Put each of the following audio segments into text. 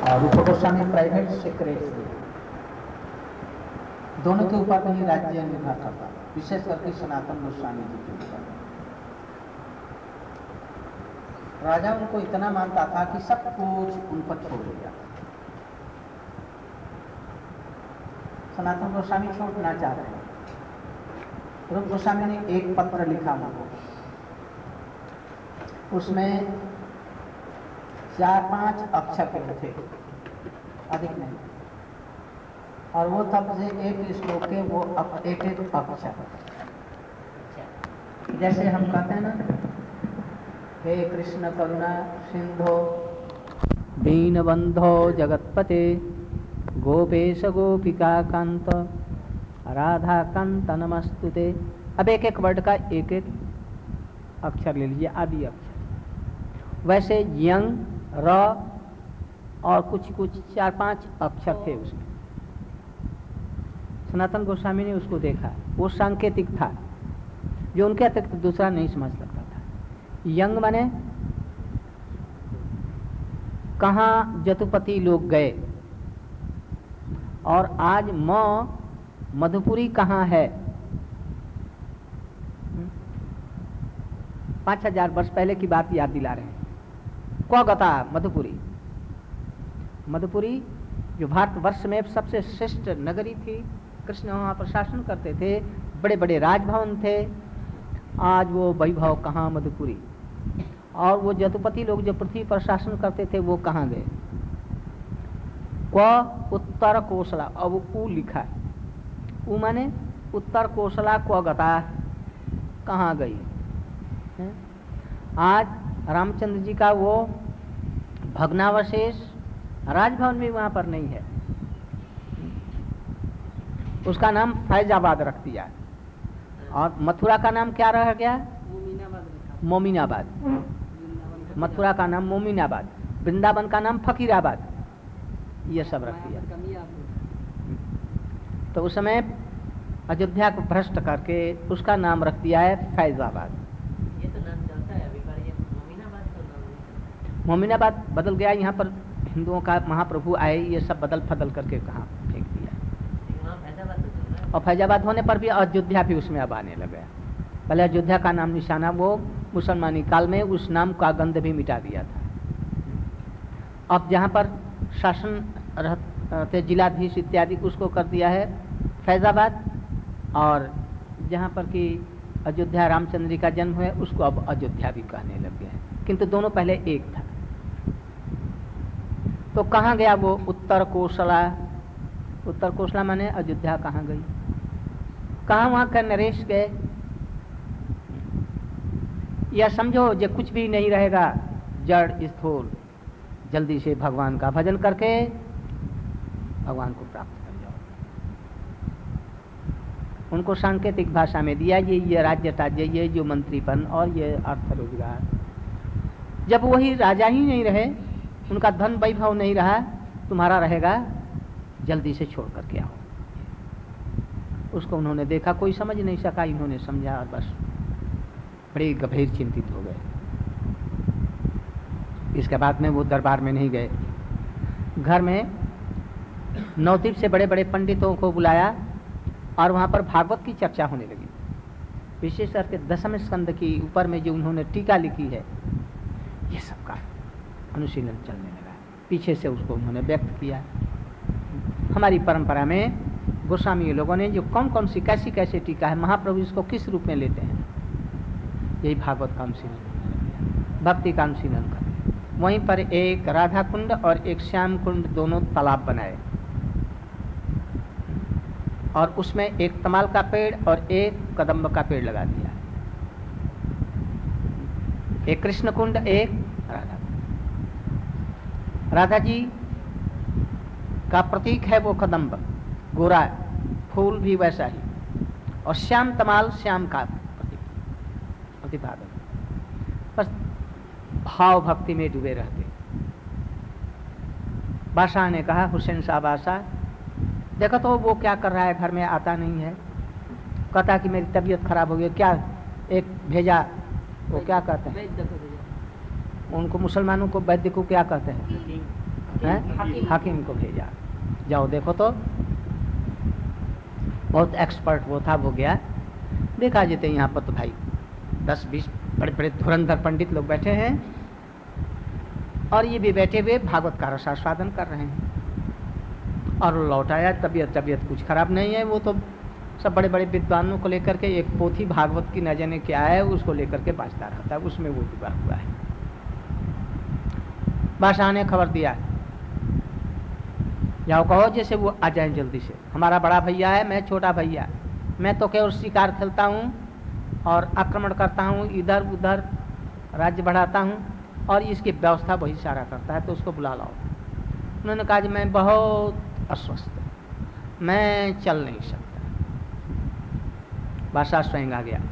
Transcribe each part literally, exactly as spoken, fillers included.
और रूप Goswami private secretary, दोनों के ऊपर में ही राज्य निर्भर करता, विशेष करके सनातन गोस्वामी जी के ऊपर। राजा उनको इतना मानता था कि सब कुछ उन पर छोड़ दिया। सनातन गोस्वामी छोड़ना चाह रहे हैं। रूप गोस्वामी ने एक पत्र लिखा उनको, उसमें चार पांच अक्षर थे, अधिक नहीं, और वो तब से एक श्लोक के वो एक एक अक्षर, जैसे हम कहते हैं ना, हे कृष्ण करुणा सिंधो दीनबंधो जगतपते गोपेश गोपिका कांत राधा कांत नमस्तुते। अब एक एक वर्ड का एक एक अक्षर ले लीजिए, आदि अक्षर। वैसे यंग र और कुछ कुछ चार पांच अक्षर थे उसमें। सनातन गोस्वामी ने उसको देखा, वो सांकेतिक था जो उनके अतिरिक्त दूसरा नहीं समझ सकता था। यंग माने कहाँ जतुपति लोग गए, और आज म मधुपुरी कहाँ है। पांच हजार वर्ष पहले की बात याद दिला रहे हैं। कोलकाता मधुपुरी, मधुपुरी जो भारतवर्ष में सबसे श्रेष्ठ नगरी थी, कृष्ण वहाँ पर शासन करते थे, बड़े बड़े राजभवन थे। आज वो वैभव कहाँ मधुपुरी, और वो जतुपति लोग जो पृथ्वी पर शासन करते थे वो कहाँ गए। क्व उत्तर कोसला, अब ऊ लिखा है, ऊ माने उत्तर कोसला क्व गता, कहाँ गई है? आज रामचंद्र जी का वो भग्नावशेष राजभवन में वहाँ पर नहीं है, उसका नाम फैजाबाद रख दिया, और मथुरा का नाम क्या रह गया? मोमिनाबाद। मथुरा का नाम मोमिनाबाद, वृंदावन का नाम फकीराबाद, ये सब रख दिया। तो उस समय अयोध्या को भ्रष्ट करके उसका नाम रख दिया है फैजाबाद। ये तो नाम चलता है अभी, पर ये मोमिनाबाद तो नाम मोमिनाबाद बदल गया। यहाँ पर हिंदुओं का महाप्रभु आए, ये सब बदल फदल करके कहाँ फेंक दिया। फैजाबाद तो चल रहा है। और फैजाबाद होने पर भी अयोध्या भी उसमें अब आने लगा। पहले अयोध्या का नाम निशाना वो मुसलमानी काल में उस नाम का गंध भी मिटा दिया था। अब जहाँ पर शासन रहते जिलाधीश इत्यादि, उसको कर दिया है फैजाबाद, और जहाँ पर कि अयोध्या रामचंद्र जी का जन्म हुआ उसको अब अयोध्या भी कहने लग गए हैं, किंतु दोनों पहले एक था। तो कहाँ गया वो उत्तर कोसला? उत्तर कोसला माने अयोध्या कहाँ गई? कहाँ वहाँ का नरेश गए? या समझो जो कुछ भी नहीं रहेगा, जड़ स्थूल, जल्दी से भगवान का भजन करके भगवान को प्राप्त कर जाओ। उनको सांकेतिक भाषा में दिया ये ये राज्य राज्य ये जो मंत्रीपन और ये अर्थ रोजगार। जब वही राजा ही नहीं रहे, उनका धन वैभव नहीं रहा, तुम्हारा रहेगा, जल्दी से छोड़ करके आओ। उसको उन्होंने देखा, कोई समझ नहीं सका, इन्होंने समझा और बस बड़े गंभीर चिंतित हो गए। इसके बाद में वो दरबार में नहीं गए, घर में नवद्वीप से बड़े बड़े पंडितों को बुलाया और वहाँ पर भागवत की चर्चा होने लगी। विशेष करके दसम स्कंद की ऊपर में जो उन्होंने टीका लिखी है, ये सब का अनुशीलन चलने लगा। पीछे से उसको उन्होंने व्यक्त किया। हमारी परंपरा में गोस्वामी लोगों ने जो कौन कौन सी कैसी कैसी टीका है, महाप्रभु इसको किस रूप में लेते हैं, यही भागवत का अनुशीलन, भक्ति का अनुशीलन करते। वहीं पर एक राधा कुंड और एक श्याम कुंड दोनों तालाब बनाए, और उसमें एक तमाल का पेड़ और एक कदम्ब का पेड़ लगा दिया। एक कृष्ण कुंड, एक राधा कुंड। राधा जी का प्रतीक है वो कदम्ब, गोरा फूल भी वैसा ही, और श्याम तमाल श्याम का प्रतीक प्रतिपादन। बस भाव भक्ति में डूबे रहते। बादशाह ने कहा, हुसैन साहब बादशाह देखो तो वो क्या कर रहा है, घर में आता नहीं है, कहता कि मेरी तबीयत खराब हो गई। क्या एक भेजा, वो क्या कहते हैं उनको, मुसलमानों को वैद्य को क्या कहते हैं, हैं? हाकिम को भेजा, जाओ देखो तो। बहुत एक्सपर्ट वो था, वो गया, देखा जेते यहाँ पर तो भाई दस बीस बड़े बड़े धुरंधर पंडित लोग बैठे हैं और ये भी बैठे हुए भागवत का रसास्वादन कर रहे हैं। और लौट आया, तबीयत तबीयत कुछ खराब नहीं है, वो तो सब बड़े बड़े विद्वानों को लेकर के एक पोथी भागवत की न जाने क्या है उसको लेकर के बाजता रहता है, उसमें वो डूबा हुआ है। बादशाह ने खबर दिया, जाओ कहो जैसे वो आ जाए जल्दी से, हमारा बड़ा भैया है, मैं छोटा भैया, मैं तो केवल शिकार खेलता हूँ और आक्रमण करता हूँ, इधर उधर राज्य बढ़ाता हूँ और इसकी व्यवस्था वही सारा करता है, तो उसको बुला लाओ। उन्होंने कहा कि मैं बहुत अस्वस्थ हूँ, मैं चल नहीं सकता। बादशाह स्वयं आ गया,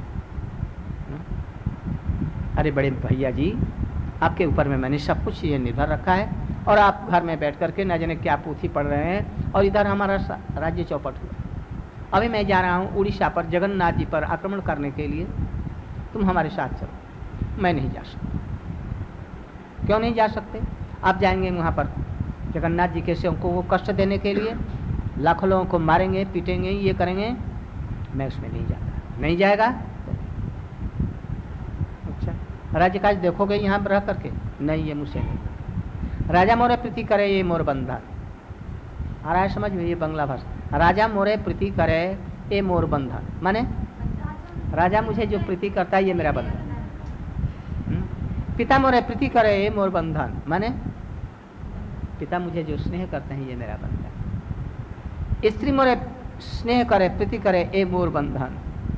अरे बड़े भैया जी, आपके ऊपर में मैंने सब कुछ ये निर्भर रखा है और आप घर में बैठ करके न जाने क्या पोथी पढ़ रहे हैं और इधर हमारा राज्य चौपट हुआ। अभी मैं जा रहा हूँ उड़ीसा पर जगन्नाथ जी पर आक्रमण करने के लिए, तुम हमारे साथ चलो। मैं नहीं जा सकता। क्यों नहीं जा सकते? आप जाएंगे वहाँ पर जगन्नाथ जी के सेवकों को कष्ट देने के लिए, लाखों लोगों को मारेंगे, पीटेंगे, ये करेंगे, मैं उसमें नहीं जाता। नहीं जाएगा तो अच्छा राज्य काज देखोगे यहाँ पर रह करके? नहीं, ये मुझसे नहीं। राजा मोरे प्रीति करे ये मोर बंधन। आ रहा है समझ में? ये बंगला भाषा। राजा मोरे प्रीति करे ये मोर बंधन, माने राजा मुझे जो प्रीति करता है ये मेरा बंधन। पिता मोरे प्रीति करे ये मोर बंधन, माने पिता मुझे जो स्नेह करते हैं ये मेरा बंधन। स्त्री मोरे स्नेह करे प्रीति करे ये मोर बंधन।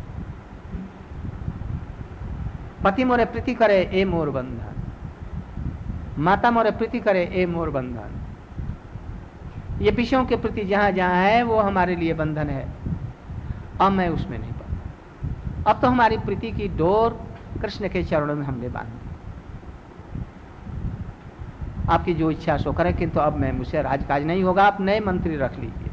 पति मोरे प्रीति करे ए मोर बंधन। माता मोरे प्रीति करे ए मोर बंधन। ये विषयों के प्रति जहाँ जहाँ है वो हमारे लिए बंधन है। अब मैं उसमें नहीं पड़ा। अब तो हमारी प्रीति की डोर कृष्ण के चरणों में हमने बांध दी। आपकी जो इच्छा सो करे, किंतु अब मैं मुझसे राजकाज नहीं होगा, आप नए मंत्री रख लीजिए।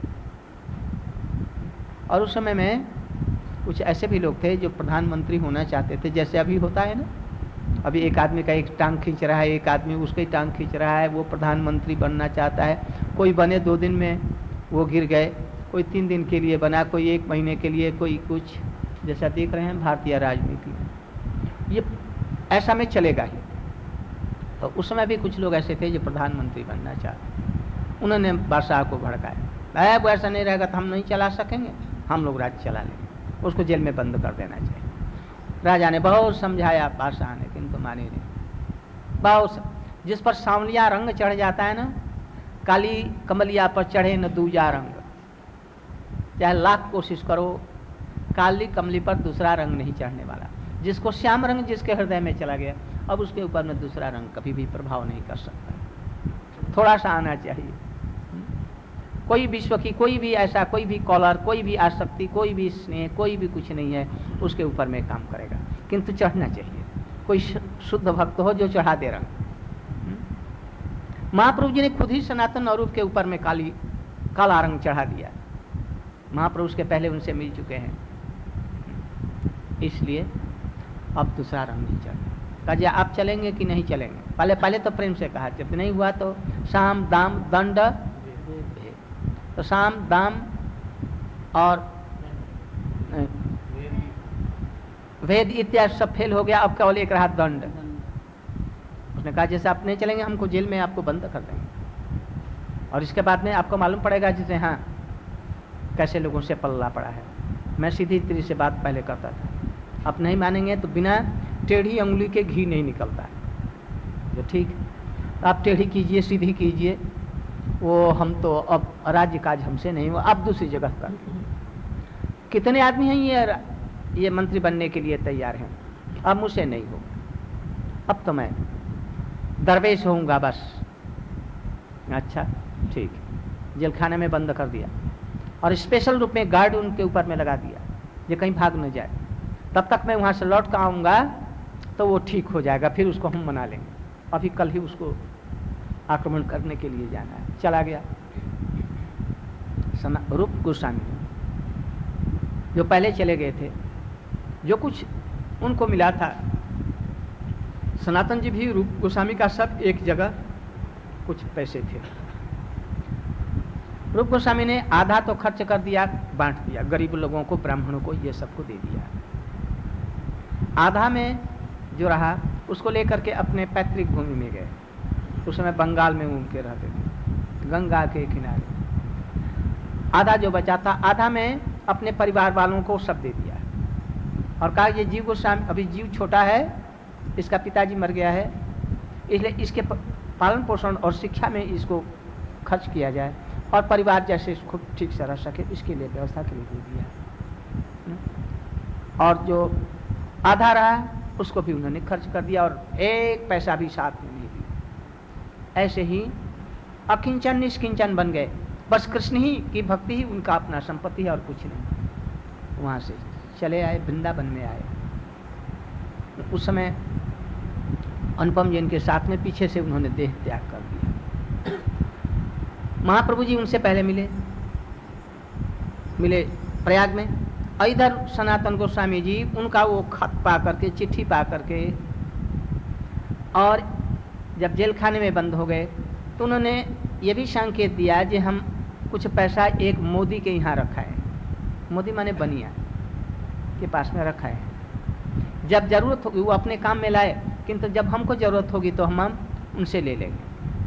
और उस समय में कुछ ऐसे भी लोग थे जो प्रधानमंत्री होना चाहते थे, जैसे अभी होता है ना, अभी एक आदमी का एक टांग खींच रहा है, एक आदमी उसका टांग खींच रहा है, वो प्रधानमंत्री बनना चाहता है। कोई बने दो दिन में वो गिर गए, कोई तीन दिन के लिए बना, कोई एक महीने के लिए, कोई कुछ, जैसा देख रहे हैं भारतीय राजनीति, ये ऐसा में चलेगा ही। तो उस समय भी कुछ लोग ऐसे थे जो प्रधानमंत्री बनना चाहते। उन्होंने बादशाह को भड़काया, वो ऐसा नहीं रहेगा तो हम नहीं चला सकेंगे, हम लोग राज्य चला लेंगे, उसको जेल में बंद कर देना चाहिए। राजा ने बहुत समझाया, बादशाह ने, किंतु माने नहीं। बहुत जिस पर सांवलिया रंग चढ़ जाता है ना, काली कमलिया पर चढ़े न दूजा रंग, चाहे लाख कोशिश करो, काली कमली पर दूसरा रंग नहीं चढ़ने वाला। जिसको श्याम रंग जिसके हृदय में चला गया, अब उसके ऊपर में दूसरा रंग कभी भी प्रभाव नहीं कर सकता। थोड़ा सा आना चाहिए। कोई विश्व की कोई भी ऐसा कोई भी कॉलर, कोई भी आसक्ति, कोई भी स्नेह, कोई भी कुछ नहीं है उसके ऊपर में काम करेगा, किंतु चढ़ना चाहिए। कोई शुद्ध भक्त हो जो चढ़ा दे रंग। महाप्रभु जी ने खुद ही सनातन अरूप के ऊपर में काली काला रंग चढ़ा दिया। महाप्रभु उसके पहले उनसे मिल चुके हैं, इसलिए अब दूसरा रंग नहीं चढ़ा। कहा आप चलेंगे कि नहीं चलेंगे? पहले पहले तो प्रेम से कहा, जब नहीं हुआ तो साम दाम दंड। तो साम दाम और वेद इत्यादि सब फेल हो गया, अब केवल एक रहा दंड। उसने कहा जैसे आप नहीं चलेंगे हमको जेल में आपको बंद कर देंगे और इसके बाद में आपको मालूम पड़ेगा जैसे हाँ कैसे लोगों से पल्ला पड़ा है। मैं सीधी तरी से बात पहले करता था, आप नहीं मानेंगे तो बिना टेढ़ी उंगली के घी नहीं निकलता है। जो ठीक आप टेढ़ी कीजिए, सीधी कीजिए, वो हम तो अब राज्य काज हमसे नहीं हुआ, आप दूसरी जगह कर। कितने आदमी हैं ये ये मंत्री बनने के लिए तैयार हैं, अब मुझसे नहीं हो, अब तो मैं दरवेश होऊंगा बस। अच्छा ठीक, जेल खाने में बंद कर दिया और स्पेशल रूप में गार्ड उनके ऊपर में लगा दिया, ये कहीं भाग न जाए। तब तक मैं वहाँ से लौट कर आऊँगा तो वो ठीक हो जाएगा, फिर उसको हम मना लेंगे। अभी कल ही उसको आक्रमण करने के लिए जाना है। चला गया सना रूप गोस्वामी जो पहले चले गए थे, जो कुछ उनको मिला था। सनातन जी भी रूप गोस्वामी का सब एक जगह कुछ पैसे थे। रूप गोस्वामी ने आधा तो खर्च कर दिया, बांट दिया गरीब लोगों को, ब्राह्मणों को, ये सबको दे दिया। आधा में जो रहा उसको लेकर के अपने पैतृक भूमि में गए। उस समय बंगाल में उनके रहते थे, गंगा के किनारे। आधा जो बचा था, आधा में अपने परिवार वालों को सब दे दिया और कहा ये जीव गोस्वामी, अभी जीव छोटा है, इसका पिताजी मर गया है, इसलिए इसके पालन पोषण और शिक्षा में इसको खर्च किया जाए और परिवार जैसे इसको ठीक से रह सके, इसके लिए व्यवस्था के लिए दे दिया। और जो आधा रहा उसको भी उन्होंने खर्च कर दिया और एक पैसा भी साथ में नहीं दिया। ऐसे ही अकिंचन निष्किंचन बन गए, बस कृष्ण ही की भक्ति ही उनका अपना संपत्ति है और कुछ नहीं। वहाँ से चले आए, वृंदावन में आए। उस समय अनुपम जैन के साथ में पीछे से उन्होंने देह त्याग कर दिया। महाप्रभु जी उनसे पहले मिले मिले प्रयाग में। इधर सनातन गोस्वामी जी उनका वो खत पा करके, चिट्ठी पा करके, और जब जेल खाने में बंद हो गए तो उन्होंने ये भी संकेत दिया कि हम कुछ पैसा एक मोदी के यहाँ रखा है। मोदी माने बनिया के पास में रखा है, जब जरूरत होगी वो अपने काम में लाए, किंतु जब हमको जरूरत होगी तो हम हम उनसे ले लेंगे।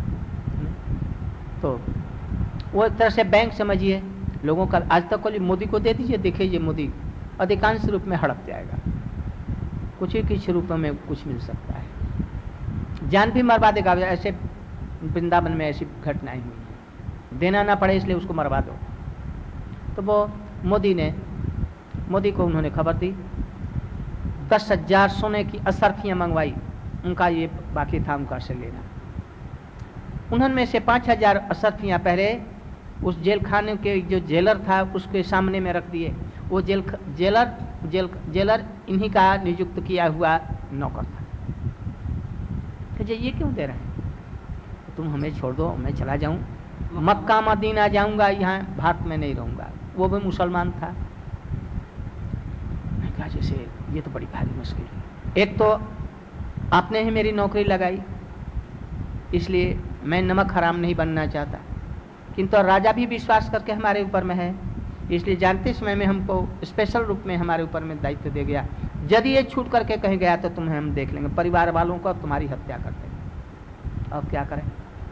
तो वो एक तरह से बैंक समझिए लोगों का। आज तक को मोदी को दे दीजिए, देखिए ये मोदी अधिकांश रूप में हड़प जाएगा, कुछ ही कुछ रूपों में कुछ मिल सकता है, जान भी मरवा देगा। ऐसे वृंदावन में ऐसी घटनाएं हुई हैं, देना ना पड़े इसलिए उसको मरवा दो। तो वो मोदी ने मोदी को उन्होंने खबर दी, दस हजार सोने की असरफियाँ मंगवाई, उनका ये बाकी था उनका से लेना। उन्होंने से पाँच हजार असरफियाँ पहले उस जेल खाने के जो जेलर था उसके सामने में रख दिए। वो जेल जेलर जेल जेलर इन्हीं का नियुक्त किया हुआ नौकर था। तो ये क्यों दे रहे हैं, तुम हमें छोड़ दो, मैं चला जाऊं, मक्का मदीना जाऊंगा, यहाँ भारत में नहीं रहूंगा। वो भी मुसलमान था। मैं कहा जैसे ये तो बड़ी भारी मुश्किल है, एक तो आपने ही मेरी नौकरी लगाई, इसलिए मैं नमक हराम नहीं बनना चाहता, किंतु राजा भी विश्वास करके हमारे ऊपर में है, इसलिए जानते समय में हमको स्पेशल रूप में हमारे ऊपर में दायित्व दे गया। यदि ये छूट करके कहीं गया तो तुम्हें हम देख लेंगे, परिवार वालों को तुम्हारी हत्या कर देंगे। अब क्या करें।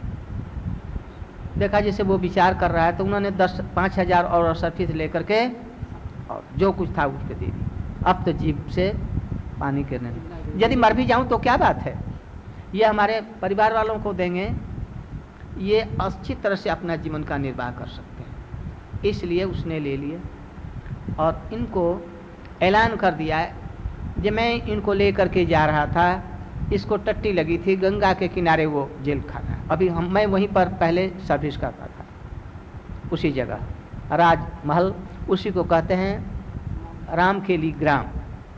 देखा जैसे वो विचार कर रहा है तो उन्होंने दस पाँच हजार और असरफी लेकर के और जो कुछ था उसके दे दी। अब तो जीभ से पानी गिरने लगा, यदि मर भी जाऊं तो क्या बात है, ये हमारे परिवार वालों को देंगे, ये अच्छी तरह से अपना जीवन का निर्वाह कर सकते हैं। इसलिए उसने ले लिए और इनको ऐलान कर दिया है कि मैं इनको लेकर के जा रहा था, इसको टट्टी लगी थी गंगा के किनारे वो जेल खाना। अभी हम मैं वहीं पर पहले सर्विस करता था, उसी जगह राजमहल, उसी को कहते हैं रामखेली ग्राम,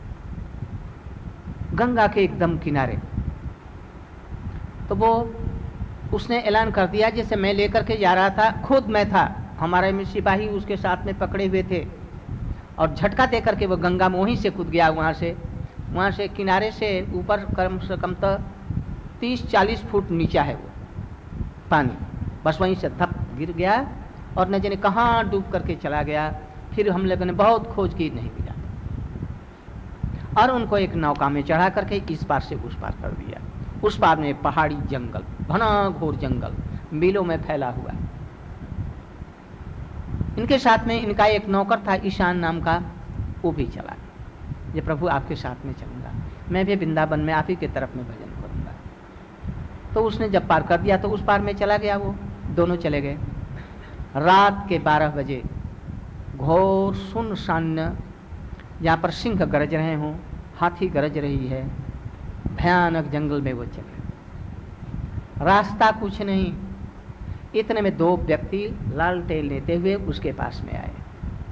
गंगा के एकदम किनारे। तो वो उसने ऐलान कर दिया जैसे मैं लेकर के जा रहा था, खुद मैं था, हमारे में सिपाही उसके साथ में पकड़े हुए थे, और झटका दे करके वो गंगा में वहीं से कूद गया। वहाँ से वहाँ से किनारे से ऊपर कम से कम तो तीस चालीस फुट नीचा है वो पानी, बस वहीं से धप गिर गया और न जाने कहाँ डूब करके चला गया। फिर हम लोगों ने बहुत खोज की, नहीं मिला, और उनको एक नौका में चढ़ा करके इस पार से उस पार कर दिया। उस पार में पहाड़ी जंगल, घना घोर जंगल मीलों में फैला हुआ। इनके साथ में इनका एक नौकर था ईशान नाम का, वो भी चला। ये प्रभु आपके साथ में चलूंगा, मैं भी वृंदावन में आप ही की तरफ में भजन करूंगा। तो उसने जब पार कर दिया तो उस पार में चला गया, वो दोनों चले गए। रात के बारह बजे घोर सुनसान, जहाँ पर सिंह गरज रहे हों, हाथी गरज रही है, भयानक जंगल में वो चले। रास्ता कुछ नहीं, इतने में दो व्यक्ति लालटेन लेते हुए उसके पास में आए।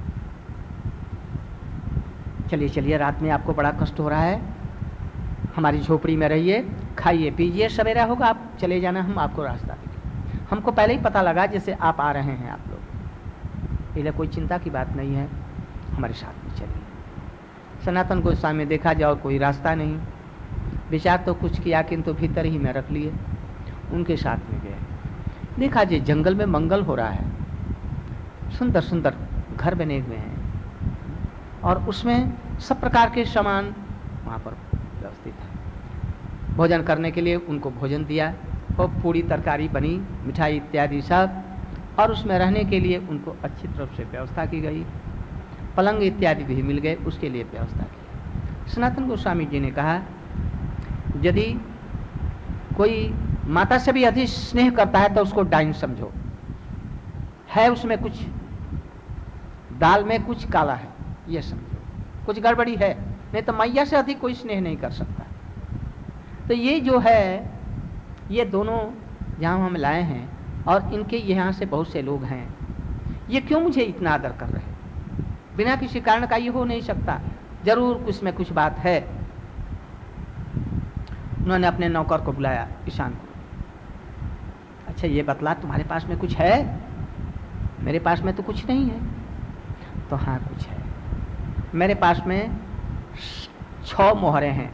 चलिए चलिए, रात में आपको बड़ा कष्ट हो रहा है, हमारी झोपड़ी में रहिए, खाइए पीजिए, सवेरा होगा आप चले जाना, हम आपको रास्ता देंगे। हमको पहले ही पता लगा जैसे आप आ रहे हैं आप लोग, इसलिए कोई चिंता की बात नहीं है, हमारे साथ में चलिए। सनातन को सामने देखा जाओ कोई रास्ता नहीं, विचार तो कुछ किया किंतु भीतर ही में रख लिए, उनके साथ में गए। देखा जी जंगल में मंगल हो रहा है, सुंदर सुंदर घर बने हुए हैं और उसमें सब प्रकार के सामान वहाँ पर व्यवस्थित है। भोजन करने के लिए उनको भोजन दिया और पूरी तरकारी बनी, मिठाई इत्यादि सब, और उसमें रहने के लिए उनको अच्छी तरह से व्यवस्था की गई। पलंग इत्यादि भी मिल गए, उसके लिए व्यवस्था की। सनातन गोस्वामी जी ने कहा, यदि कोई माता से भी अधिक स्नेह करता है तो उसको डाइन समझो, है उसमें कुछ, दाल में कुछ काला है, ये समझो, कुछ गड़बड़ी है, नहीं तो मैया से अधिक कोई स्नेह नहीं कर सकता। तो ये जो है, ये दोनों जहाँ हम लाए हैं और इनके यहाँ से बहुत से लोग हैं, ये क्यों मुझे इतना आदर कर रहे हैं? बिना किसी कारण का ये हो नहीं सकता, जरूर कुछ में कुछ बात है। उन्होंने अपने नौकर को बुलाया, ईशान को, अच्छा ये बतला, तुम्हारे पास में कुछ है? मेरे पास में तो कुछ नहीं है। तो हाँ कुछ है, मेरे पास में छह मोहरें हैं।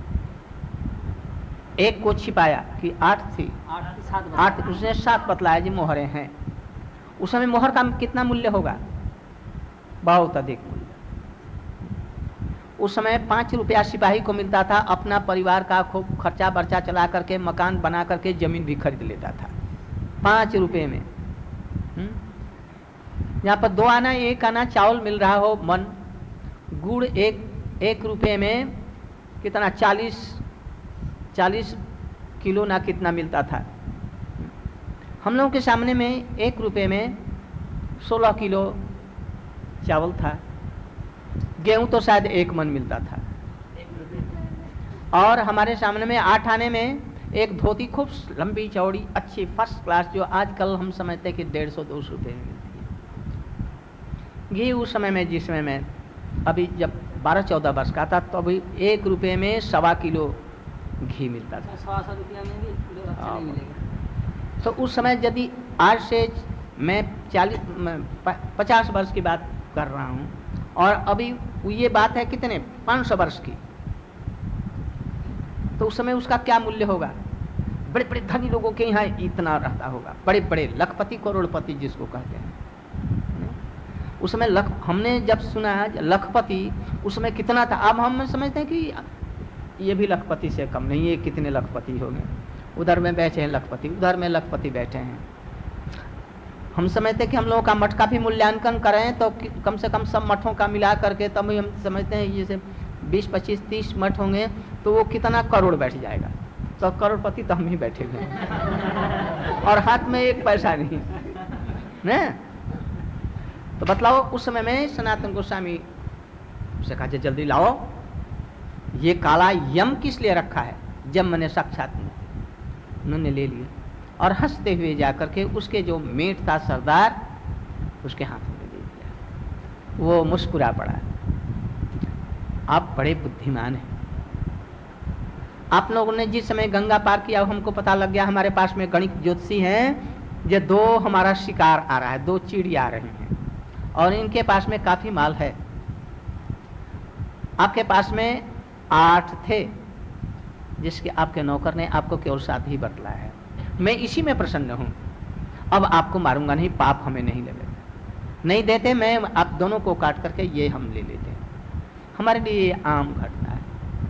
एक को छिपाया कि आठ थी, आठ सात आठ, उसने सात बतलाया जी मोहरें हैं। उस समय मोहर का कितना मूल्य होगा? बहुत अधिक मूल्य। उस समय पाँच रुपया सिपाही को मिलता था, अपना परिवार का खूब खर्चा बर्चा चला करके, मकान बना करके जमीन भी खरीद लेता था पाँच रुपये में। यहाँ पर दो आना एक आना चावल मिल रहा हो, मन, गुड़ एक एक रुपये में कितना, चालीस चालीस किलो ना कितना मिलता था। हम लोगों के सामने में एक रुपये में सोलह किलो चावल था, गेहूं तो शायद एक मन मिलता था, और हमारे सामने में आठ आने में एक धोती खूब लंबी चौड़ी अच्छी फर्स्ट क्लास, जो आजकल हम समझते हैं कि डेढ़ सौ दो सौ रुपये में मिलती है। घी उस समय में, जिस समय में अभी जब बारह चौदह वर्ष का था, तो अभी एक रुपये में सवा किलो घी मिलता था। सवा सौ रुपया में भी किलो अच्छा नहीं मिलेगा। तो उस समय यदि आज से मैं चालीस पचास वर्ष की बात कर रहा हूँ, और अभी ये बात है कितने, पाँच सौ वर्ष की, तो उस समय उसका क्या मूल्य होगा? बड़े बड़े धनी लोगों के यहाँ इतना रहता होगा, बड़े बड़े लखपति करोड़पति जिसको कहते हैं। उस समय लख, हमने जब सुना है लखपति, उस समय कितना था। अब हम समझते हैं कि ये भी लखपति से कम नहीं, ये कितने लखपति हो गए, उधर में बैठे हैं लखपति, उधर में लखपति बैठे हैं। हम समझते हैं कि हम लोगों का मठ का भी मूल्यांकन करें तो कम से कम सब मठों का मिला करके तब हम समझते हैं जैसे बीस पच्चीस तीस मठ होंगे तो वो कितना करोड़ बैठ जाएगा। तो करोड़पति तो हम ही बैठे हुए और हाथ में एक पैसा नहीं न। तो बतलाओ, उस समय में सनातन गोस्वामी से कहा जल्दी लाओ, ये काला यम किस लिए रखा है? जब मैंने साक्षात उन्होंने ले लिया और हंसते हुए जाकर के उसके जो मेट था सरदार, उसके हाथों में दे दिया। वो मुस्कुरा पड़ा, आप बड़े बुद्धिमान हैं। आप लोगों ने जिस समय गंगा पार किया, हमको पता लग गया हमारे पास में गणित ज्योतिषी हैं, ये दो हमारा शिकार आ रहा है, दो चिड़ी आ रही हैं और इनके पास में काफी माल है। आपके पास में आठ थे, जिसके आपके नौकर ने आपको केवल साथ ही बतलाया है। मैं इसी में प्रसन्न हूं, अब आपको मारूंगा नहीं, पाप हमें नहीं लगेगा, नहीं देते, मैं आप दोनों को काट करके ये हम ले लेते हैं, हमारे लिए ये आम घटना है,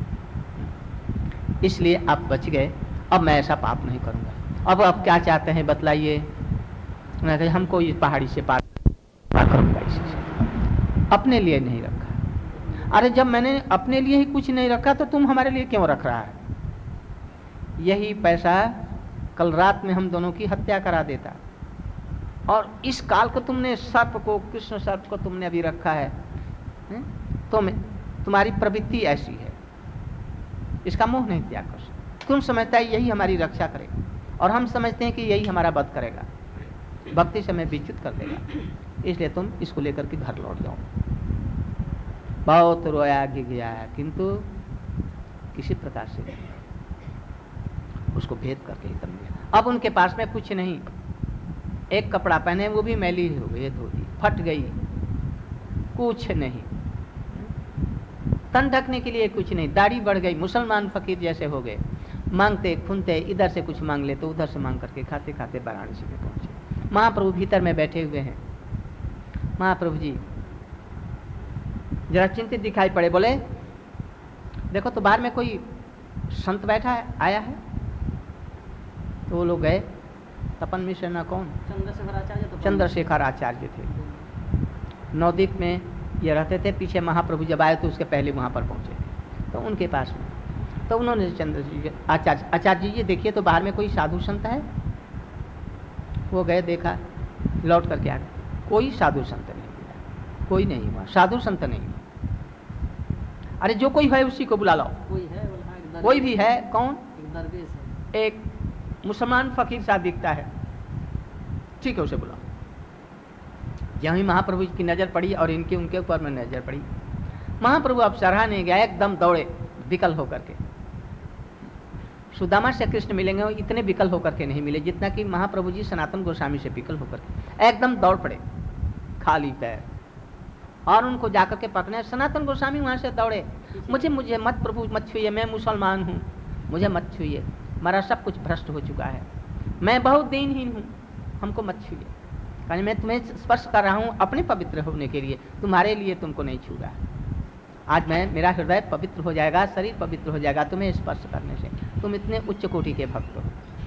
इसलिए आप बच गए। अब मैं ऐसा पाप नहीं करूंगा। अब आप क्या चाहते हैं बतलाइए? मैं कहा हमको इस पहाड़ी से पार करूंगा, इसी से अपने लिए नहीं रखा। अरे जब मैंने अपने लिए ही कुछ नहीं रखा तो तुम हमारे लिए क्यों रख रहा है? यही पैसा कल रात में हम दोनों की हत्या करा देता, और इस काल को तुमने, सर्प को, कृष्ण सर्प को तुमने अभी रखा है, है? तुम तुम्हारी प्रवृत्ति ऐसी है, इसका मोह नहीं त्याग कर सकते। तुम समझता है यही हमारी रक्षा करेगा, और हम समझते हैं कि यही हमारा वध करेगा, भक्ति से हमें विच्युत कर देगा, इसलिए तुम इसको लेकर के घर लौट जाओ। बहुत रोया गिया, किंतु किसी प्रकार से उसको भेद करके ही तब अब उनके पास में कुछ नहीं, एक कपड़ा पहने वो भी मैली हो गई, धोती फट गई, कुछ नहीं, तन ढकने के लिए कुछ नहीं, दाढ़ी बढ़ गई, मुसलमान फकीर जैसे हो गए, मांगते खुनते, इधर से कुछ मांग लेते, उधर से मांग करके खाते खाते वाराणसी में पहुंचे। महाप्रभु भीतर में बैठे हुए हैं, महाप्रभु जी जरा चिंतित दिखाई पड़े, बोले देखो तो बाहर में कोई संत बैठा है, आया है। तो वो लोग गए। तपन मिश्र ना कौन, चंद्रशेखर आचार्य तो चंद्रशेखर आचार्य थे। नवद्वीप में ये रहते थे। पीछे महाप्रभु जब आए तो उसके पहले वहाँ पर पहुँचे तो उनके पास में तो उन्होंने चंद्र जी आचार्य आचार्य जी देखिए तो बाहर में कोई साधु संत है। वो गए, देखा, लौट करके आ गए। कोई साधु संत नहीं मिला, कोई नहीं हुआ, साधु संत नहीं हुआ। अरे जो कोई है उसी को बुला लाओ। कोई है, बोला एक दरवेश, कोई भी है, कौन? एक दरवेश है, एक मुसलमान फकीर सा दिखता है, ठीक है उसे बुलाओ। यहीं महाप्रभु की नजर पड़ी और इनके उनके ऊपर में नजर पड़ी। महाप्रभु अब सराहा नहीं गया, एकदम दौड़े विकल होकर के। सुदामा से कृष्ण मिलेंगे वो इतने विकल होकर के नहीं मिले जितना कि महाप्रभु जी सनातन गोस्वामी से विकल होकर के एकदम दौड़ पड़े खाली पैर और उनको जाकर के पकड़े। सनातन गोस्वामी वहां से दौड़े, मुझे मुझे मत प्रभु मत छुइए, मैं मुसलमान हूँ, मुझे मत छुइए, मेरा सब कुछ भ्रष्ट हो चुका है, मैं बहुत दीनहीन हूँ, हमको मत छुइए। कहीं मैं तुम्हें स्पर्श कर रहा हूँ अपने पवित्र होने के लिए, तुम्हारे लिए तुमको नहीं छू रहा है। आज मैं मेरा हृदय पवित्र हो जाएगा, शरीर पवित्र हो जाएगा तुम्हें स्पर्श करने से, तुम इतने उच्च कोटि के भक्त हो।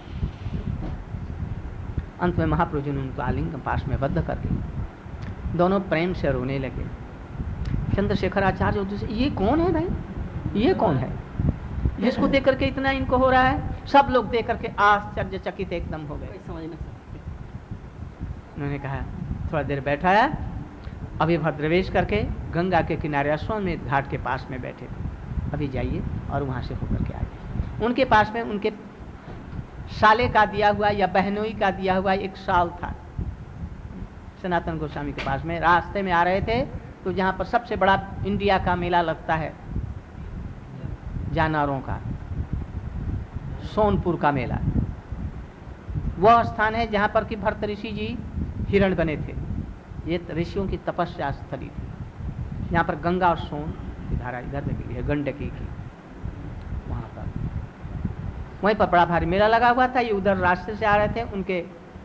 अंत में महाप्रभु जी ने उनको आलिंगन पास में बद्ध करके दोनों प्रेम से रोने लगे। चंद्रशेखर आचार्य से, ये कौन है भाई, ये कौन है जिसको देख करके इतना इनको हो रहा है? सब लोग देख करके आश्चर्यचकित एकदम हो गए। समझ नहीं सकते। उन्होंने कहा थोड़ा देर बैठा है, अभी भद्रवेश करके गंगा के किनारे अश्वमेध घाट के पास में बैठे थे, अभी जाइए और वहाँ से होकर के आइए। उनके पास में उनके साले का दिया हुआ या बहनोई का दिया हुआ एक शाल था। सनातन गोस्वामी के पास में रास्ते में आ रहे थे तो जहाँ पर सबसे बड़ा इंडिया का मेला लगता है जानवरों का, सोनपुर का मेला, वह स्थान है जहाँ पर कि भरत ऋषि जी हिरण बने थे। ये ऋषियों की तपस्या स्थली थी। यहाँ पर गंगा और सोन की धारा इधर लगी है, गंडकी की, वहाँ पर वहीं पर बड़ा भारी मेला लगा हुआ था। ये उधर रास्ते से आ रहे थे, उनके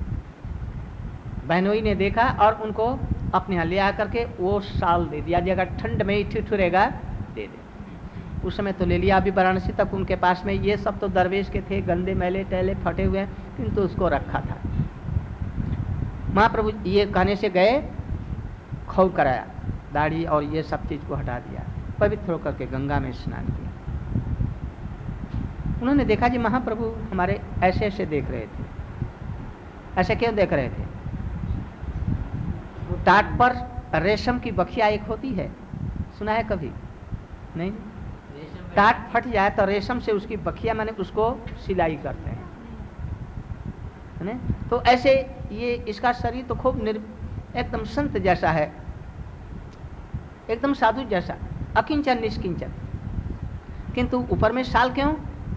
बहनोई ने देखा और उनको अपने यहाँ ले आकर के वो शाल दे दिया, अगर ठंड में ही ठिठुरेगा दे दे। उस समय तो ले लिया। अभी वाराणसी तक उनके पास में ये सब तो दरवेश के थे, गंदे मैले टहले फटे हुए, किंतु तो उसको रखा था। महाप्रभु ये कहने से गए, खौल कराया, दाढ़ी और ये सब चीज को हटा दिया, पवित्र होकर के गंगा में स्नान किया। उन्होंने देखा जी महाप्रभु हमारे ऐसे ऐसे देख रहे थे। ऐसे क्यों देख रहे थे? टाट पर रेशम की बखिया एक होती है, सुना है कभी? नहीं। टाट फट जाए तो रेशम से उसकी बखिया माने उसको सिलाई करते हैं, है ना? तो ऐसे ये इसका शरीर तो खूब निर एकदम संत जैसा है, एकदम साधु जैसा, अकिंचन निष्किंचन, किंतु ऊपर में शाल क्यों?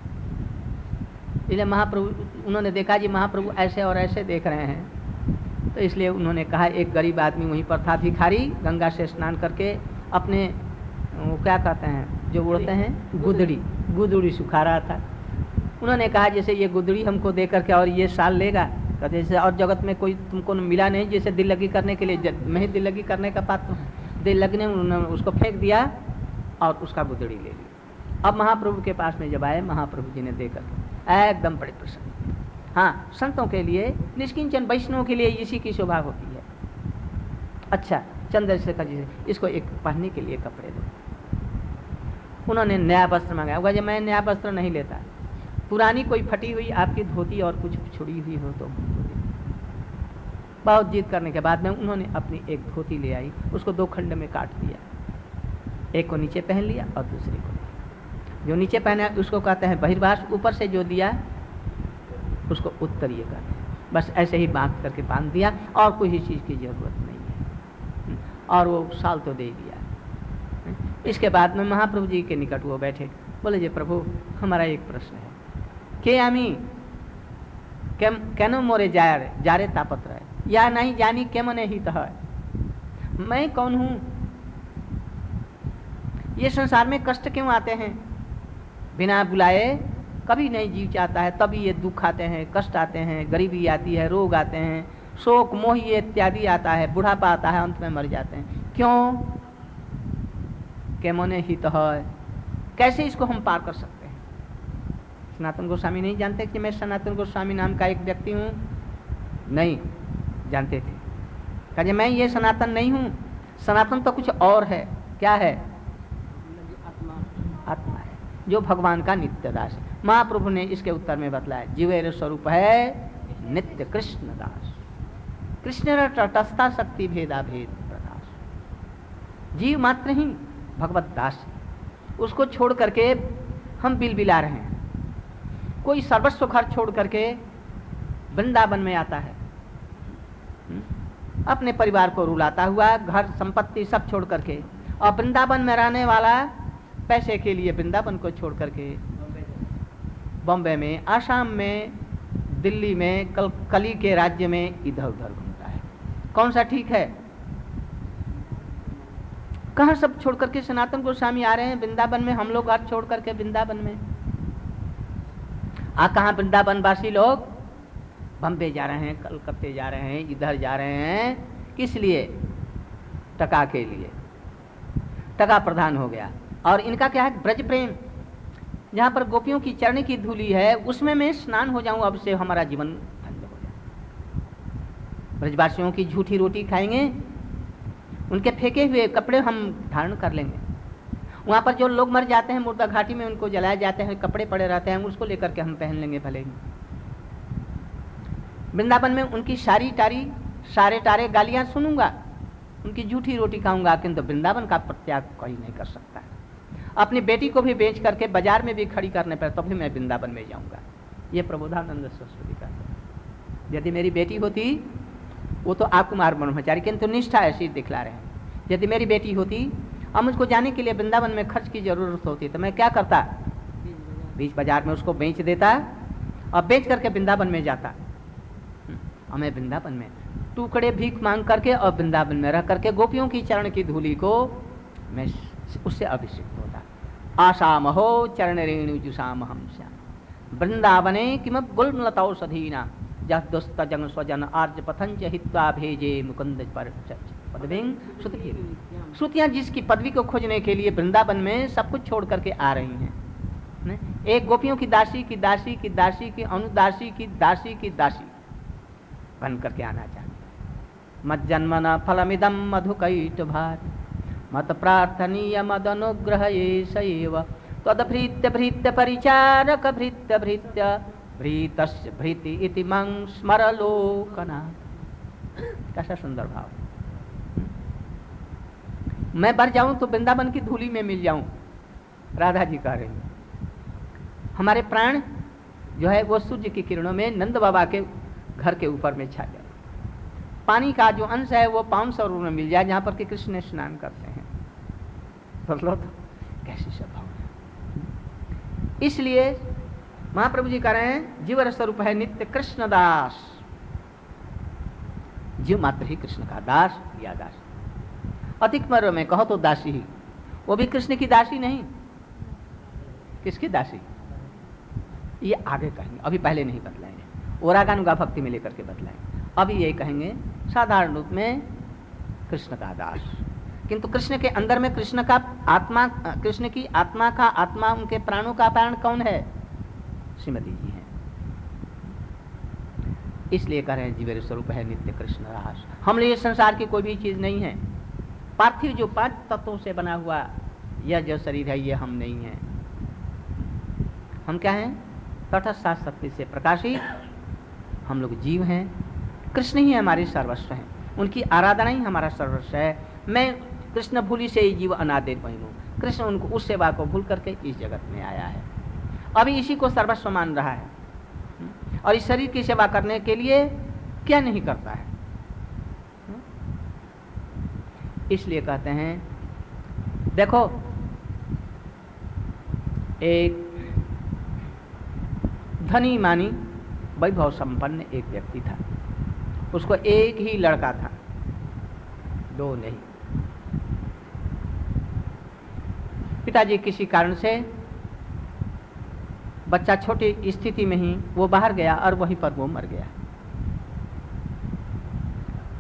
इसलिए महाप्रभु उन्होंने देखा जी महाप्रभु ऐसे और ऐसे देख रहे हैं, तो इसलिए उन्होंने कहा, एक गरीब आदमी वहीं पर था, भिखारी, गंगा से स्नान करके अपने वो क्या कहते हैं जो उड़ते हैं, गुदड़ी गुदड़ी सुखा रहा था। उन्होंने कहा जैसे ये गुदड़ी हमको दे करके और ये साल लेगा, कहते जैसे और जगत में कोई तुमको मिला नहीं जैसे दिल लगी करने के लिए, मैं ही दिल लगी करने का पात्र हूँ। दिल लगने उन्होंने उसको फेंक दिया और उसका गुदड़ी ले ली। अब महाप्रभु के पास में जब आए, महाप्रभु जी ने दे करके एकदम बड़े प्रसन्न। हाँ, संतों के लिए, निष्किंचन वैष्णवों के लिए इसी की शोभा होती है। अच्छा, चंद्रशेखर जी इसको एक पहनने के लिए कपड़े दो। उन्होंने नया वस्त्र मंगाया। वो मैं नया वस्त्र नहीं लेता, पुरानी कोई फटी हुई आपकी धोती और कुछ छुड़ी हुई हो तो। बहुत जिद करने के बाद में उन्होंने अपनी एक धोती ले आई, उसको दो खंड में काट दिया, एक को नीचे पहन लिया और दूसरे को, जो नीचे पहना उसको कहते हैं बहिर्वास, ऊपर से जो दिया उसको उत्तरीय कहते हैं। बस ऐसे ही बांध करके बांध दिया और कोई चीज़ की जरूरत नहीं है, और वो साल तो दे दिया। इसके बाद में महाप्रभु जी के निकट वो बैठे, बोले जी प्रभु हमारा एक प्रश्न है, के आमी केनो मोरे जारे जारे तापत रहे या नहीं जानी के मने हित है। मैं कौन हूँ? ये संसार में कष्ट क्यों आते हैं? बिना बुलाए कभी नहीं जीव चाहता है, तभी ये दुख आते हैं, कष्ट आते हैं, गरीबी आती है, रोग आते हैं, शोक मोह ये इत्यादि आता है, बुढ़ापा आता है, अंत में मर जाते हैं। क्यों? केमोने हित है। कैसे इसको हम पार कर सकते हैं? सनातन गोस्वामी नहीं जानते कि मैं सनातन गोस्वामी नाम का एक व्यक्ति हूँ? नहीं जानते थे। कहे मैं ये सनातन नहीं हूँ, सनातन तो कुछ और है। क्या है? आत्मा है जो भगवान का नित्य दास है। महाप्रभु ने इसके उत्तर में बतलाया, जीवेर स्वरूप है नित्य कृष्ण दास, कृष्ण तटस्था शक्ति भेदा भेद प्रकाश। जीव मात्र ही भगवत दास है, उसको छोड़ करके हम बिल बिला रहे हैं। कोई सर्वस्व घर छोड़ करके वृंदावन में आता है, अपने परिवार को रुलाता हुआ, घर संपत्ति सब छोड़ करके, और वृंदावन में रहने वाला पैसे के लिए वृंदावन को छोड़ करके बॉम्बे में, आसाम में, दिल्ली में, कल कली के राज्य में इधर उधर घूमता है। कौन सा ठीक है? कहाँ सब छोड़ करके सनातन गोस्वामी आ रहे हैं वृंदावन में, हम लोग घर छोड़ करके वृंदावन में। आ कहाँ वृंदावन वासी लोग बम्बे जा रहे हैं, कलकत्ते जा रहे हैं, इधर जा रहे हैं। किस लिए? टका के लिए। टका प्रधान हो गया। और इनका क्या है? ब्रज प्रेम। जहाँ पर गोपियों की चरण की धूली है उसमें मैं स्नान हो जाऊं, अब से हमारा जीवन धन्य हो जाए। ब्रजवासियों की झूठी रोटी खाएंगे, उनके फेंके हुए कपड़े हम धारण कर लेंगे। वहाँ पर जो लोग मर जाते हैं मुर्दा घाटी में, उनको जलाए जाते हैं, कपड़े पड़े रहते हैं, उसको लेकर के हम पहन लेंगे भले ही। वृंदावन में उनकी सारी टारी सारे टारे गालियाँ सुनूंगा, उनकी झूठी रोटी खाऊंगा, किंतु वृंदावन का प्रत्याग कोई नहीं कर सकता। अपनी बेटी को भी बेच करके बाजार में भी खड़ी करने पर तो भी मैं वृंदावन में जाऊंगा। ये प्रबोधानंद सरस्वती का है। यदि मेरी बेटी होती, वो तो आकुमार ब्रह्मचारी, किंतु निष्ठा ऐसी दिखला रहे हैं। यदि मेरी बेटी होती और मुझको जाने के लिए वृंदावन में खर्च की जरूरत होती तो मैं क्या करता? बीच बाजार में उसको बेच देता और बेच करके वृंदावन में जाता। और मैं वृंदावन में टुकड़े भीख मांग करके और वृंदावन में रह करके गोपियों की चरण की धूली को मैं उससे अभिषेक होता। आसाम हो चरण रेणु जुषाम हम श्याम वृंदावने किम गुलमलतौषधीना जह दुस्त जंग स्वजन आर्ज पथंच हित्वा भेजे मुकुंद पर पदविंग श्रुति। श्रुतियाँ जिसकी पदवी को खोजने के लिए वृंदावन में सब कुछ छोड़ करके आ रही हैं। एक गोपियों की दासी की दासी की दासी की अनुदासी की दासी की दासी बन करके आना चाहते। मत जन्मना फलमिदम मधुकैट भार मत प्रार्थनीय मद अनुग्रह ये सैव तदभृत्य भृत्य परिचारक भृत्य भृत्य भृतस्य भृति इति मं स्मर लोकना। कैसा सुंदर भाव। मैं बढ़ जाऊं तो वृंदावन की धूली में मिल जाऊं। राधा जी कह रही हैं हमारे प्राण जो है वो सूर्य की किरणों में नंद बाबा के घर के ऊपर में छा जाए। पानी का जो अंश है वो पावन सरोवर में मिल जाए जहाँ पर कि कृष्ण स्नान करते हैं। बोलो तो कैसी सद्भावना। इसलिए महाप्रभु जी कह रहे हैं जीवर स्वरूप है नित्य कृष्ण दास। जीव मात्र ही कृष्ण का दास या दास। अधिक मर्म में कहो तो दासी ही, वो भी कृष्ण की दासी नहीं। किसकी दासी? ये आगे कहेंगे, अभी पहले नहीं बतलाएंगे। ओरागानुगा भक्ति में लेकर के बतलाएंगे। अभी यही कहेंगे साधारण रूप में कृष्ण का दास। किंतु कृष्ण के अंदर में कृष्ण का आत्मा, कृष्ण की आत्मा का आत्मा, उनके प्राणों का प्राण कौन है? श्रीमती जी हैं। इसलिए कह रहे हैं जीवेर स्वरूप है नित्य कृष्ण दास। हम लिए संसार की कोई भी चीज नहीं है। पार्थिव जो पांच तत्वों से बना हुआ यह जो शरीर है ये हम नहीं है। हम क्या हैं? तटस्थ शक्ति से प्रकाशित हम लोग जीव हैं। कृष्ण ही हमारे सर्वस्व हैं, उनकी आराधना ही हमारा सर्वस्व है। मैं कृष्ण भूली से ही जीव अनादिर वही हूँ। कृष्ण उनको उस सेवा को भूल करके इस जगत में आया है, अभी इसी को सर्वस्व मान रहा है और इस शरीर की सेवा करने के लिए क्या नहीं करता है। इसलिए कहते हैं देखो एक धनी मानी वैभव संपन्न एक व्यक्ति था। उसको एक ही लड़का था, दो नहीं। पिताजी किसी कारण से बच्चा छोटी स्थिति में ही वो बाहर गया और वहीं पर वो मर गया।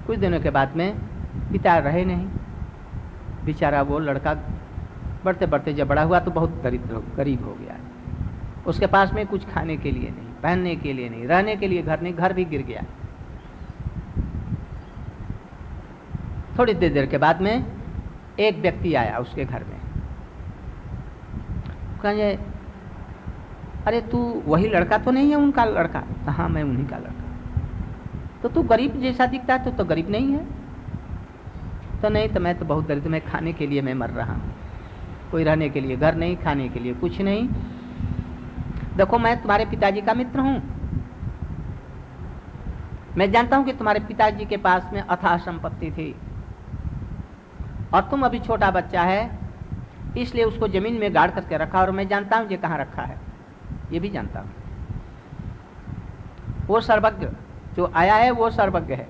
कुछ दिनों के बाद में पिता रहे नहीं, बेचारा वो लड़का बढ़ते बढ़ते जब बड़ा हुआ तो बहुत दरिद्र गरीब हो गया। उसके पास में कुछ खाने के लिए नहीं, पहनने के लिए नहीं, रहने के लिए घर नहीं, घर भी गिर गया। थोड़ी देर देर के बाद में एक व्यक्ति आया उसके घर में, कहे अरे तू वही लड़का तो नहीं है उनका लड़का? हाँ मैं उन्हीं का लड़का। तो तू गरीब जैसा दिखता है, तो तो गरीब नहीं है? तो नहीं, तो मैं तो बहुत दरिद्र, मैं खाने के लिए मैं मर रहा हूँ, कोई रहने के लिए घर नहीं, खाने के लिए कुछ नहीं। देखो मैं तुम्हारे पिताजी का मित्र हूँ, मैं जानता हूँ कि तुम्हारे पिताजी के पास में अथाह संपत्ति थी और तुम अभी छोटा बच्चा है, इसलिए उसको जमीन में गाड़ करके रखा, और मैं जानता हूँ ये कहाँ रखा है, ये भी जानता हूँ। वो सर्वज्ञ जो आया है वो सर्वज्ञ है।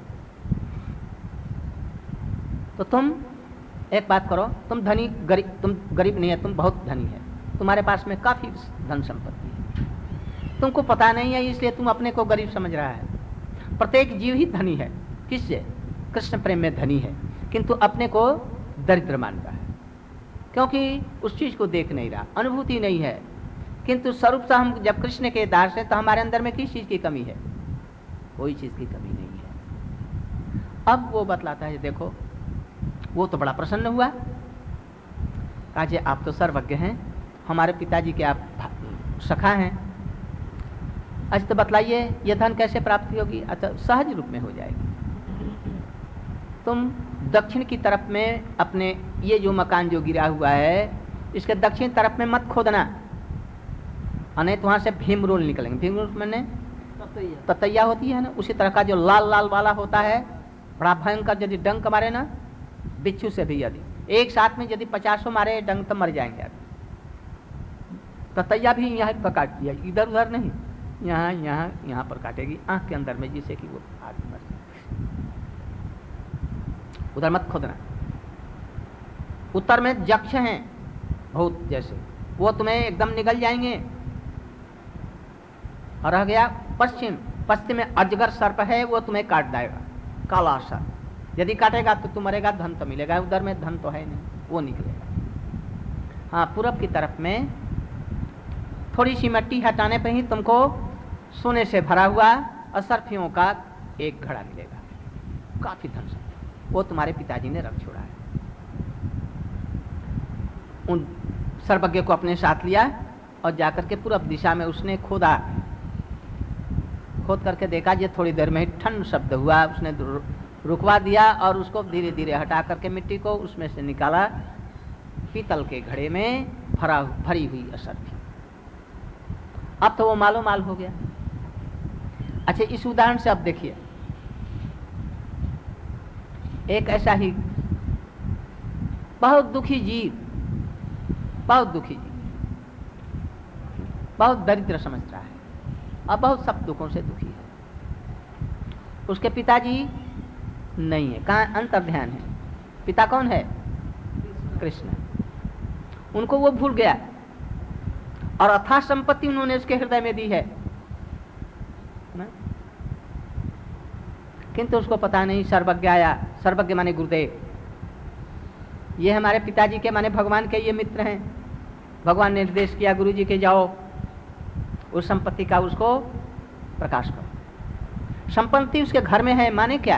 तो तुम एक बात करो, तुम धनी गरीब, तुम गरीब नहीं है, तुम बहुत धनी है, तुम्हारे पास में काफी धन संपत्ति है, तुमको पता नहीं है इसलिए तुम अपने को गरीब समझ रहा है। प्रत्येक जीव ही धनी है, किससे? कृष्ण प्रेम में धनी है, किंतु अपने को दरिद्र मान रहा है, क्योंकि उस चीज को देख नहीं रहा, अनुभूति नहीं है। किंतु स्वरूप से हम जब कृष्ण के दास हैं तो हमारे अंदर में किस चीज की कमी है? कोई चीज की कमी नहीं है। अब वो बतलाता है, देखो वो तो बड़ा प्रसन्न हुआ, कहा जी आप तो सर्वज्ञ हैं, हमारे पिताजी के आप सखा हैं, अच्छा तो बतलाइए ये धन कैसे प्राप्ति होगी? अच्छा सहज रूप में हो जाएगी। तुम दक्षिण की तरफ में अपने ये जो मकान जो गिरा हुआ है इसके दक्षिण तरफ में मत खोदना, नहीं तो वहां से भीम रोल निकलेंगे। भीम रोल मैंने ततैया होती है ना, उसी तरह का जो लाल लाल वाला होता है, बड़ा भयंकर, यदि डंक मारे ना बिच्छू से भी, यदि एक साथ में यदि पचासों मारे डंक तो मर जाएंगे। ततैया भी यहाँ पर काट दिया, इधर उधर नहीं, यहाँ यहाँ यहाँ पर काटेगी आंख के अंदर में, जिससे कि वो आदमी मर जाए। उधर मत खोदना। उत्तर में यक्ष हैं बहुत जैसे, वो तुम्हें एकदम निगल जाएंगे। और रह गया पश्चिम, पश्चिम में अजगर सर्प है, वो तुम्हें काट देगा, काला सर्प, यदि काटेगा तो तुम मरेगा, धन तो मिलेगा, उधर में धन तो है नहीं, वो निकलेगा। हाँ पूरब की तरफ में थोड़ी सी मिट्टी हटाने पर ही तुमको सोने से भरा हुआ असरफियों का एक घड़ा मिलेगा, काफी धन से, वो तुम्हारे पिताजी ने रख छोड़ा है। उन सर्वज्ञ को अपने साथ लिया और जाकर के पूरब दिशा में उसने खोदा, खोद करके देखा, ये थोड़ी देर में ही ठंड शब्द हुआ, उसने रुकवा दिया और उसको धीरे धीरे हटा करके मिट्टी को उसमें से निकाला, पीतल के घड़े में भरा भरी हुई असरफी। अब तो वो मालो माल हो गया। अच्छा इस उदाहरण से अब देखिए, एक ऐसा ही बहुत दुखी जीव, बहुत दुखी जीव, बहुत दरिद्र समझ रहा है और बहुत सब दुखों से दुखी है। उसके पिताजी नहीं है, कहाँ अंतर ध्यान है, पिता कौन है? कृष्ण। उनको वो भूल गया और अथाह संपत्ति उन्होंने उसके हृदय में दी है ना? किंतु उसको पता नहीं, सर्वज्ञ आया, सर्वज्ञ माने गुरुदेव, ये हमारे पिताजी के माने भगवान के ये मित्र हैं, भगवान ने निर्देश किया गुरु जी के जाओ उस संपत्ति का उसको प्रकाश करो। संपत्ति उसके घर में है, माने क्या?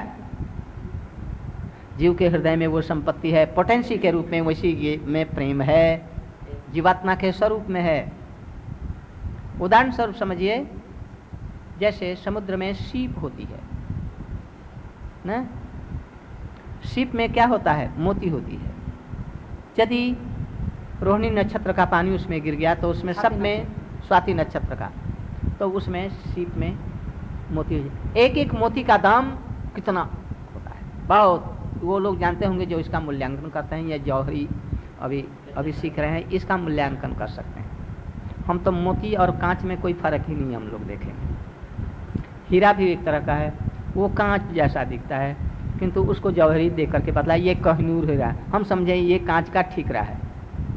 जीव के हृदय में वो संपत्ति है, पोटेंसी के रूप में, वैसी ये में प्रेम है, जीवात्मा के स्वरूप में है। उदाहरण स्वरूप समझिए, जैसे समुद्र में सीप होती है ना, सीप में क्या होता है? मोती होती है। यदि रोहिणी नक्षत्र का पानी उसमें गिर गया तो उसमें सब में, स्वाति नक्षत्र का, तो उसमें सीप में मोती हो जाए। एक एक मोती का दाम कितना होता है, बहुत। वो लोग जानते होंगे जो इसका मूल्यांकन करते हैं, या जौहरी अभी अभी सीख रहे हैं, इसका मूल्यांकन कर सकते हैं। हम तो मोती और कांच में कोई फर्क ही नहीं हम लोग देखेंगे। हीरा भी एक तरह का है, वो कांच जैसा दिखता है, किंतु उसको जौहरी देख करके बतला ये कोहिनूर हीरा, हम समझे ये कांच का ठीक रहा है।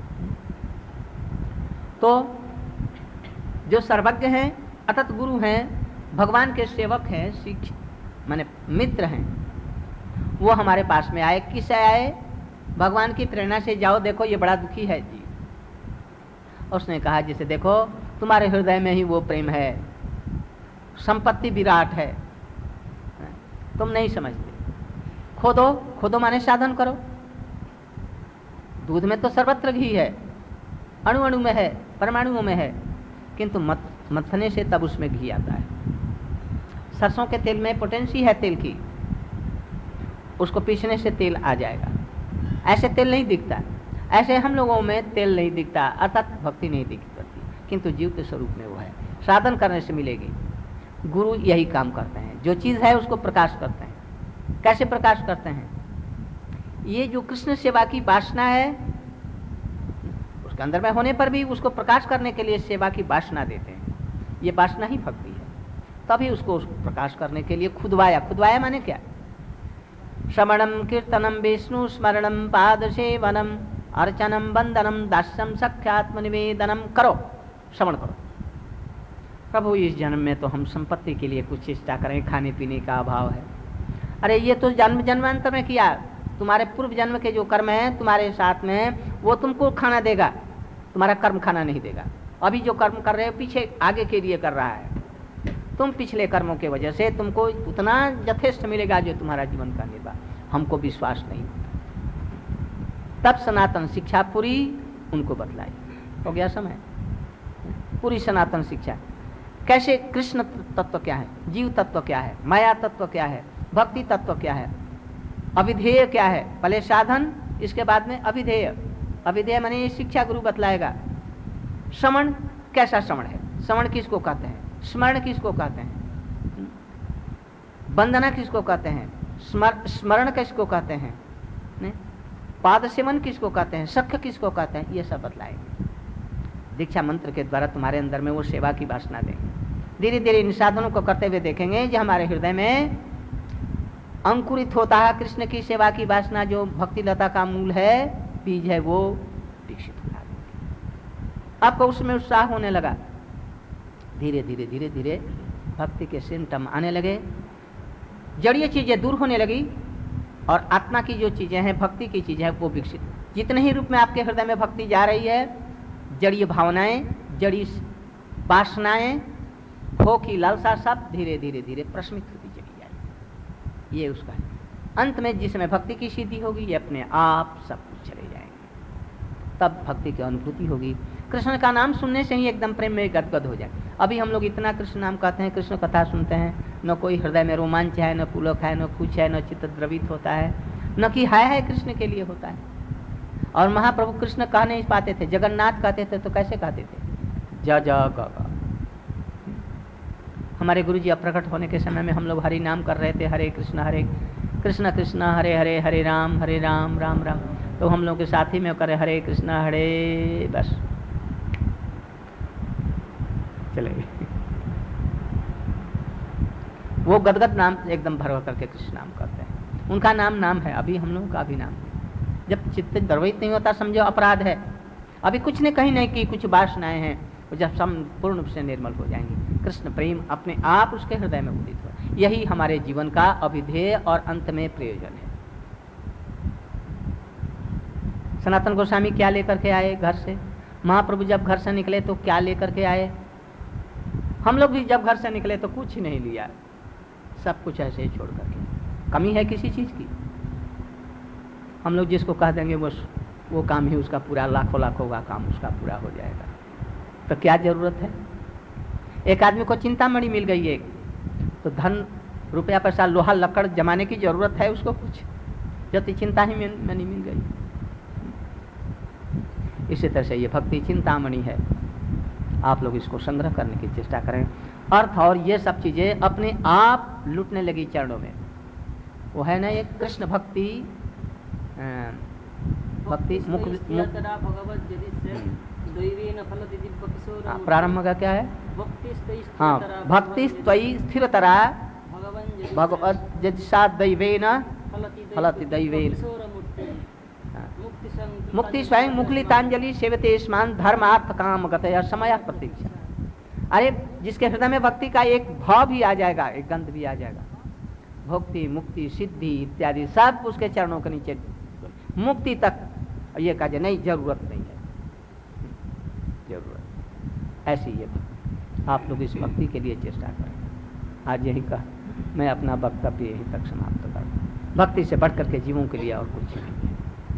तो जो सर्वज्ञ हैं, अतत गुरु हैं, भगवान के सेवक हैं, शिक्ष माने मित्र हैं, वो हमारे पास में आए। किससे आए? भगवान की प्रेरणा से, जाओ देखो ये बड़ा दुखी है जी। उसने कहा जैसे देखो तुम्हारे हृदय में ही वो प्रेम है, संपत्ति विराट है, तुम नहीं समझते। खोदो, खोदो माने साधन करो। दूध में तो सर्वत्र घी है, अणु अणु में है, परमाणुओं में है, किंतु मत मथने से तब उसमें घी आता है। सरसों के तेल में पोटेंसी है तेल की, उसको पीसने से तेल आ जाएगा। ऐसे तेल नहीं दिखता, ऐसे हम लोगों में तेल नहीं दिखता, अर्थात भक्ति नहीं दिखती, किंतु जीव के स्वरूप में वो है। साधन करने से मिलेगी। गुरु यही काम करते हैं, जो चीज़ है उसको प्रकाश करते हैं। कैसे प्रकाश करते हैं? ये जो कृष्ण सेवा की वासना है उसके अंदर में होने पर भी उसको प्रकाश करने के लिए सेवा की वासना देते हैं। ये वासना ही भक्ति है। तभी उसको प्रकाश करने के लिए खुदवाया। खुदवाया माने क्या? श्रवणम कीर्तनम विष्णु स्मरणम पाद सेवनम अर्चनम वंदनम दास्यम सख्यात्म निवेदनम करो, श्रवण करो। प्रभु इस जन्म में तो हम संपत्ति के लिए कुछ चेष्टा करें, खाने पीने का अभाव है। अरे ये तो जन्म जन्मांतर में किया, तुम्हारे पूर्व जन्म के जो कर्म है तुम्हारे साथ में वो तुमको खाना देगा, तुम्हारा कर्म खाना नहीं देगा। अभी जो कर्म कर रहे हो पीछे आगे के लिए कर रहा है, तुम पिछले कर्मों के वजह से तुमको उतना यथेष्ट मिलेगा जो तुम्हारा जीवन का निर्वाह। हमको विश्वास नहीं। तब सनातन शिक्षा पूरी उनको बतलाई। हो गया समय, पूरी सनातन शिक्षा। कैसे कृष्ण तत्व क्या है, जीव तत्व क्या है, माया तत्व क्या है, भक्ति तत्व क्या है, अविधेय क्या है। पहले साधन, इसके बाद में अविधेय। अविधेय माने शिक्षा गुरु बतलाएगा। श्रवण, कैसा श्रवण है, श्रवण किसको कहते हैं, स्मरण किसको कहते हैं, वंदना किसको कहते हैं, स्मर स्मरण किसको कहते हैं, ने? पाद सेवन किसको कहते हैं, सख्य किसको कहते हैं, ये सब बतलाएंगे। दीक्षा मंत्र के द्वारा तुम्हारे अंदर में वो सेवा की वासना देंगे। धीरे धीरे इन साधनों को करते हुए देखेंगे जो हमारे हृदय में अंकुरित होता है कृष्ण की सेवा की वासना, जो भक्ति लता का मूल है, बीज है, वो विकसित होगा। आपको उसमें उत्साह होने लगा। धीरे धीरे धीरे धीरे भक्ति के सिम्टम आने लगे, जड़ीय चीजें दूर होने लगी और आत्मा की जो चीजें हैं, भक्ति की चीजें हैं, वो विकसित। जितने ही रूप में आपके हृदय में भक्ति जा रही है, जड़ीय भावनाएं, जड़ी वासनाएं, भोग की लालसा, सब धीरे धीरे धीरे प्रशमित होती चली जाएगी। ये उसका है। अंत में जिसमें भक्ति की सिद्धि होगी, ये अपने आप सब कुछ चले जाएंगे। तब भक्ति की अनुभूति होगी। कृष्ण का नाम सुनने से ही एकदम प्रेम में गदगद हो जाए। अभी हम लोग इतना कृष्ण नाम कहते हैं, कृष्ण कथा सुनते हैं, न कोई हृदय में रोमांच है, न पुलक है, न कुछ है, न चित्त द्रवित होता है, न कि हाय हाय कृष्ण के लिए होता है। और महाप्रभु कृष्ण कह नहीं पाते थे, जगन्नाथ कहते थे, तो कैसे कहते थे, ज ज ग ग। हमारे गुरु जी अप्रकट होने के समय में हम लोग हरि नाम कर रहे थे, हरे कृष्ण हरे कृष्ण कृष्ण हरे हरे हरे राम हरे राम राम राम। तो हम लोग के साथ ही में करे हरे कृष्ण हरे, बस चले। वो गदगद नाम एकदम भरवा करके कृष्ण नाम करते हैं। उनका नाम नाम है, अभी हम लोगों का भी नाम है। जब चित्त द्रवित नहीं होता समझो अपराध है। अभी कुछ ने कहीं नहीं की, कुछ वासनाएं हैं, जब संपूर्ण रूप से निर्मल हो जाएंगी, कृष्ण प्रेम अपने आप उसके हृदय में उदित हो। यही हमारे जीवन का अभिधेय और अंत में प्रयोजन है। सनातन गोस्वामी क्या लेकर के आए घर से, महाप्रभु जब घर से निकले तो क्या लेकर के आए, हम लोग भी जब घर से निकले तो कुछ ही नहीं लिया, सब कुछ ऐसे ही छोड़ करके। कमी है किसी चीज की, हम लोग जिसको कह देंगे वो वो काम ही उसका पूरा, लाखों लाखों का काम उसका पूरा हो जाएगा। तो क्या जरूरत है। एक आदमी को चिंतामणि मिल गई है, तो धन रुपया पैसा लोहा लकड़ जमाने की जरूरत है उसको कुछ, जब चिंता ही मणि मिल गई। इसी तरह से ये भक्ति चिंतामणि है। आप लोग इसको संग्रह करने की चेष्टा करें। अर्थ और ये सब चीजें अपने आप लुटने लगी चरणों में। वो है ना एक कृष्ण भक्ति, भक्ति मुख, मुख प्रारंभ का क्या है, हाँ भक्ति स्वयं स्थिरतरा भगवत जसा दैवेन फलति दैवेन, मुक्ति स्वयं मुखलितांजलि सेवते स्मान धर्मार्थ काम गतया समय प्रतीक्षा। अरे जिसके हृदय में भक्ति का एक भाव भी आ जाएगा, एक गंध भी आ जाएगा, भक्ति, मुक्ति, सिद्धि इत्यादि सब उसके चरणों के नीचे, मुक्ति तक ये कहा जाए नहीं, जरूरत नहीं है, जरूरत ऐसी ये भक्ति। आप लोग इस भक्ति के लिए चेष्टा करें। आज यही कहा मैं अपना वक्तव्य यहीं तक समाप्त करता हूँ। भक्ति से बढ़ करके जीवों के लिए और कुछ नहीं है।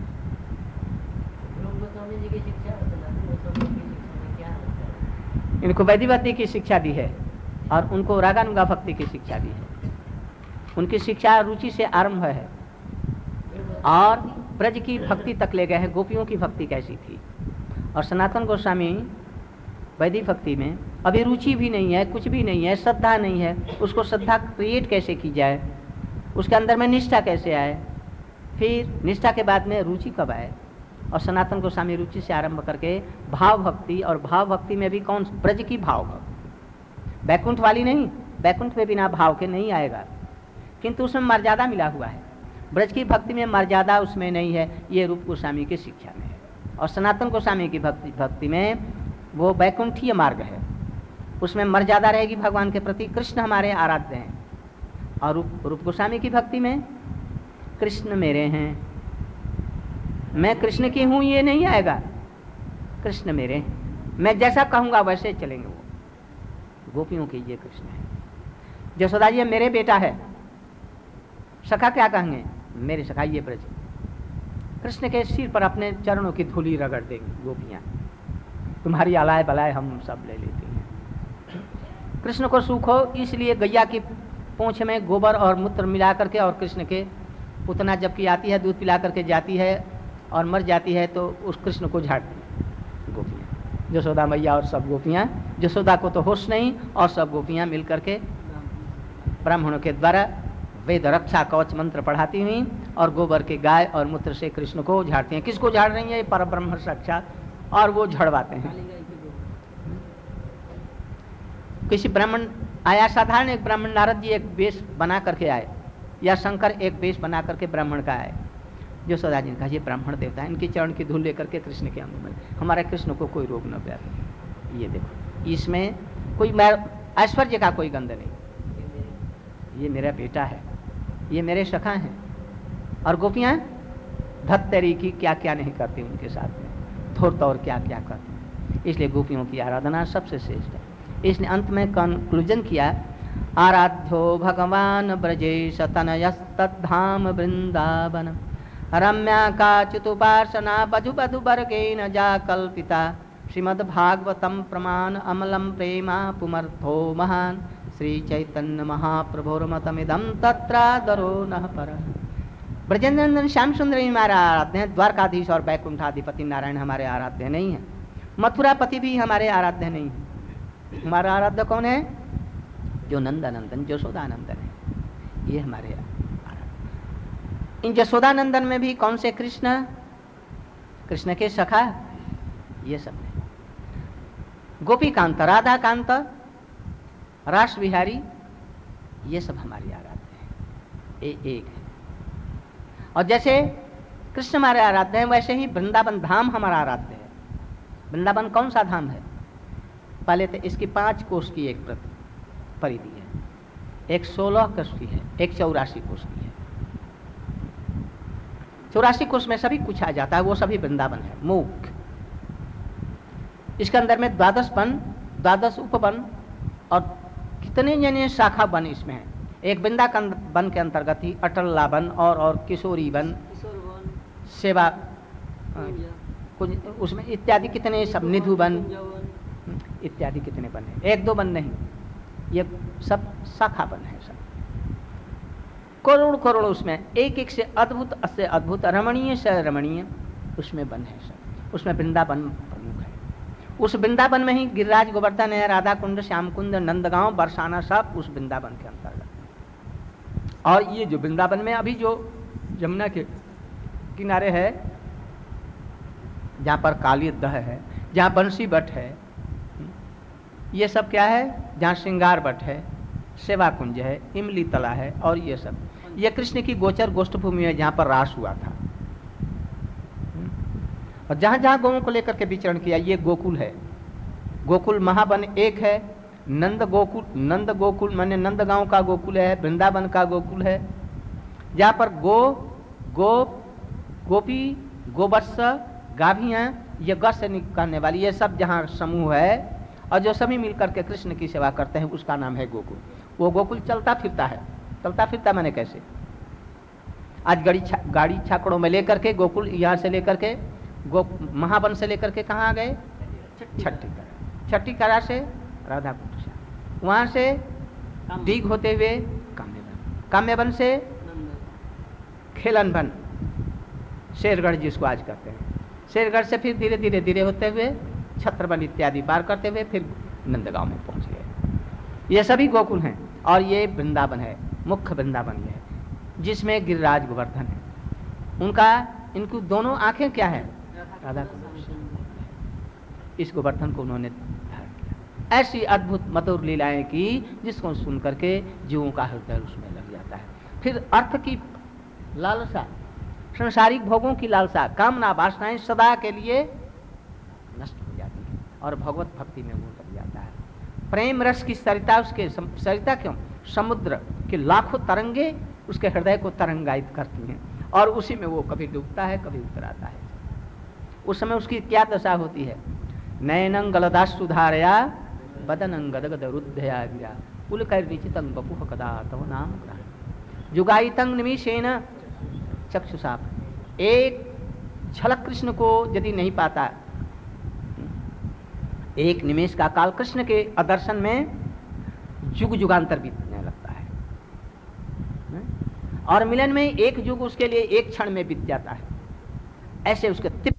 इनको वैदिक की शिक्षा दी है और उनको रागानुगा भक्ति की शिक्षा दी है। उनकी शिक्षा रुचि से आरंभ है और ब्रज की भक्ति तक ले गए हैं। गोपियों की भक्ति कैसी थी, और सनातन गोस्वामी वैदिक भक्ति में अभी रुचि भी नहीं है, कुछ भी नहीं है, श्रद्धा नहीं है। उसको श्रद्धा क्रिएट कैसे की जाए, उसके अंदर में निष्ठा कैसे आए, फिर निष्ठा के बाद में रुचि कब आए। और सनातन गोस्वामी रुचि से आरंभ करके भाव भक्ति, और भाव भक्ति में भी कौन, ब्रज की भाव भक्ति, बैकुंठ वाली नहीं। बैकुंठ में बिना भाव के नहीं आएगा, किंतु उसमें मर्यादा मिला हुआ है। ब्रज की भक्ति में मर्यादा उसमें नहीं है, ये रूप गोस्वामी की शिक्षा में है। और सनातन गोस्वामी की भक्ति भक्ति में वो बैकुंठीय मार्ग है, उसमें मर्यादा रहेगी भगवान के प्रति। कृष्ण हमारे आराध्य हैं। और रूप रूप गोस्वामी की भक्ति में कृष्ण मेरे हैं, मैं कृष्ण की हूँ ये नहीं आएगा। कृष्ण मेरे हैं, मैं जैसा कहूँगा वैसे चलेंगे वो। गोपियों के ये कृष्ण है। यशोदा जी मेरे बेटा है, सखा क्या कहेंगे, मेरे सखा ये ब्रज। कृष्ण के सिर पर अपने चरणों की धूली रगड़ देंगी गोपियाँ, तुम्हारी अलाय बलाय हम सब ले लेती हैं। कृष्ण को सुख हो इसलिए गैया की पूंछ में गोबर और मूत्र मिला करके, और कृष्ण के पुतना जबकि आती है दूध पिला करके जाती है और मर जाती है, तो उस कृष्ण को झाड़ती गोपियाँ, यशोदा मैया और सब गोपियाँ। यशोदा को तो होश नहीं, और सब गोपियाँ मिल करके ब्राह्मणों के द्वारा वेद रक्षा कवच मंत्र पढ़ाती हुई और गोबर के गाय और मूत्र से कृष्ण को झाड़ती हैं। किसको झाड़ रही है, पर ब्रह्म साक्षात, और वो झड़वाते हैं। किसी ब्राह्मण आया, साधारण एक ब्राह्मण, नारद जी एक वेश बना करके आए, या शंकर एक वेश बना करके ब्राह्मण का आए। यशोदा जी ने कहा ये ब्राह्मण देवता है, इनकी चरण की धूल लेकर के कृष्ण के अंग में, हमारे कृष्ण को कोई रोग न पाए। ये देखो, इसमें कोई ऐश्वर्य का कोई गंध नहीं, ये मेरा बेटा है, ये मेरे सखा हैं। और गोपियाँ धत्तेरी की क्या क्या नहीं करती उनके साथ में, धूर्त और क्या क्या करती हैं। इसलिए गोपियों की आराधना सबसे श्रेष्ठ है। इसलिए अंत में कंक्लूजन किया, आराध्यो भगवान ब्रजेश तनयस्तद्धाम वृंदावन रम्या काचितुपासना बधु बधु वर्गे न जा कल्पिता श्रीमद्भागवतम प्रमाण अमलम प्रेमा पुमर्थो महान श्री चैतन्य महाप्रभुर्मतमिदं तत्रादरो नः परः। ब्रजेंद्रनंदन श्याम सुंदर हमारे आराध्य हैं। द्वारकाधीश और बैकुंठाधिपति नारायण हमारे आराध्य नहीं है। मथुरापति भी हमारे आराध्य नहीं है। हमारा आराध्य कौन है, जो नंदनंदन यशोदानंदन है, ये हमारे आराध्य। इन यशोदानंदन में भी कौन से कृष्ण, कृष्ण के सखा, ये सब है। गोपी कांत, राधा कांत, रास बिहारी, ये सब हमारे आराध्य हैं। ए, एक है। और जैसे कृष्ण हमारे आराध्य हैं, वैसे ही वृंदावन धाम हमारा आराध्य है। वृंदावन कौन सा धाम है, पहले तो इसकी पांच कोष की एक परिधि है, एक सोलह कोष की है, एक चौरासी कोष की है। चौरासी कोष में सभी कुछ आ जाता है, वो सभी वृंदावन है। मुख्य इसके अंदर में द्वादश वन, द्वादश उपवन और कितने जने शाखा वन इसमें है। एक वृंदावन वन के अंतर्गत ही अटल्ला वन और और किशोरी वन, सेवा कुछ उसमें इत्यादि कितने सब, निधु वन इत्यादि कितने वन है। एक दो वन नहीं, ये सब शाखा वन है, सब करोड़ करोड़ उसमें एक एक से अद्भुत से अद्भुत, रमणीय से रमणीय उसमें वन है सब। उसमें वृंदावन प्रमुख है। उस वृंदावन में ही गिरिराज, गोवर्धन है, राधा कुंड, श्याम कुंड, नंदगांव, बरसाना सब उस वृंदावन के अंतर्गत। और ये जो वृंदावन में अभी जो यमुना के किनारे है, जहाँ पर काली दह है, जहाँ बंसी बट है, ये सब क्या है, जहाँ श्रृंगार बट है, सेवा कुंज है, इमली तला है, और ये सब ये कृष्ण की गोचर गोष्ठ भूमि है, जहाँ पर रास हुआ था। और जहाँ जहाँ गौओं को लेकर के विचरण किया, ये गोकुल है। गोकुल महावन एक है, नंद गोकुल, नंद गोकुल माने नंद गांव का गोकुल है, वृंदावन का गोकुल है, जहाँ पर गो, गोप, गोपी, गोवत्स, गाभियाँ, ये ग से निकलने वाली ये सब जहाँ समूह है और जो सभी मिलकर के कृष्ण की सेवा करते हैं, उसका नाम है गोकुल। वो गोकुल चलता फिरता है। चलता फिरता मैंने कैसे? आज गाड़ी छा, गाड़ी छाकड़ों में लेकर के गोकुल, यहाँ से लेकर के गो महावन से लेकर के कहाँ आ गए? छठी करा। छठी करा से राधा कुंड से, वहाँ से दीघ होते हुए काम्यवन, काम्यवन से खेलन वन, शेरगढ़ जिसको आज कहते हैं, शेरगढ़ से फिर धीरे धीरे धीरे होते हुए छत्रवन इत्यादि पार करते हुए फिर नंदगांव में पहुंच गए। ये सभी गोकुल हैं और ये वृंदावन है, मुख्य वृंदावन ये है जिसमें गिरिराज गोवर्धन है। उनका, इनकी दोनों आंखें क्या है? राधा कुंड। इस गोवर्धन को उन्होंने धारण किया। ऐसी अद्भुत मधुर लीलाएं की जिसको सुन करके जीवों का हृदय उसमें लग जाता है। फिर अर्थ की लालसा, संसारिक भोगों की लालसा, कामना, वासनाएं सदा के लिए नष्ट हो जाती है और भगवत भक्ति में वो लग जाता है। प्रेम रस की सरिता, उसके सरिता क्यों, समुद्र के लाखों तरंगे उसके हृदय को तरंगायित करती हैं और उसी में वो कभी डूबता है कभी उतराता है। उस समय उसकी क्या दशा होती है? नयनं गलदास सुधारया बदनं गदगद रुद्धया गिरा पुलकैर्निचितं वपुः कदा तव नाम ग्रहण जुगायितं निमिषेण चक्षुषा। एक झलक कृष्ण को यदि नहीं पाता, एक निमेष का काल कृष्ण के दर्शन में जुग जुगांतर बीतने लगता है और मिलन में एक युग उसके लिए एक क्षण में बीत जाता है। ऐसे उसके